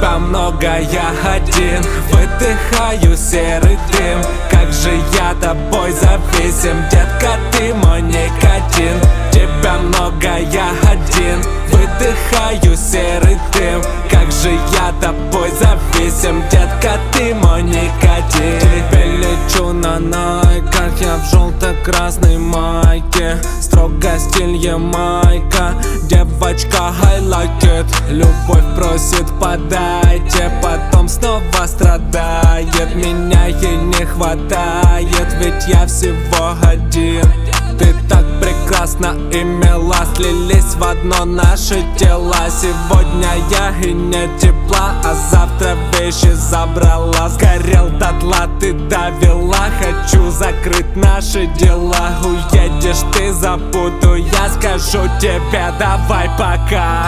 тебя много, я один. Выдыхаю серый дым. Как же я тобой зависим, детка, ты мой никотин. Тебя много, я один. Выдыхаю серый дым. Как же я тобой зависим, детка, ты мой никотин. Тебе лечу на найках, я в желто-красной майке. Строго стиль Ямайка, девочка I like it. Любовь просит подайте, потом снова страдает. Меня ей не хватает, ведь я всего один. Ты так прекрасна и мила, слились в одно наши тела. Сегодня я и не тепла, а завтра вещи забрала. Сгорел дотла, ты довела, хочу закрыть наши дела. Уедешь ты, забуду, я скажу тебе давай пока.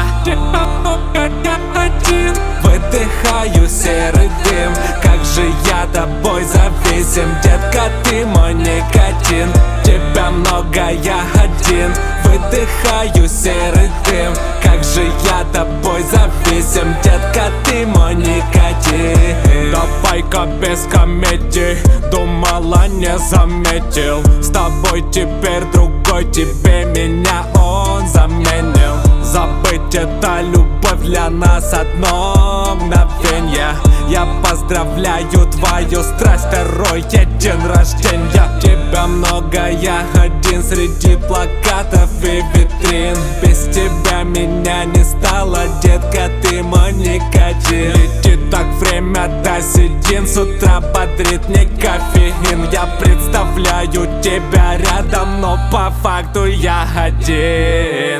Выдыхаю серый дым. Как же я тобой зависим, детка, ты мой никотин. Тебя много, я один. Выдыхаю серый дым. Как же я тобой зависим, детка, ты мой никотин. Давай-ка без комедий, думала не заметил. С тобой теперь другой, тебе меня он заменил. Забыть это любовь для нас одно мгновенье. Я поздравляю твою страсть, второй день рождения. Тебя много, я один среди плакатов и витрин. Без тебя меня не стало, детка, ты мой никотин. Летит так время до седин, с утра бодрит мне кофеин. Я представляю тебя рядом, но по факту я один.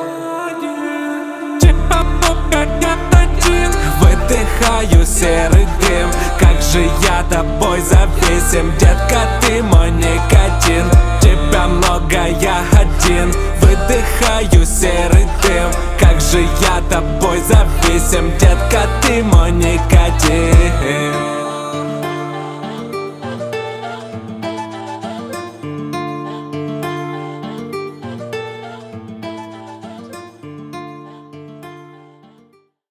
Выдыхаю серый дым. Как же я тобой зависим, детка, ты мой никотин. Тебя много, я один. Выдыхаю серый дым. Как же я тобой зависим, детка, ты мой никотин.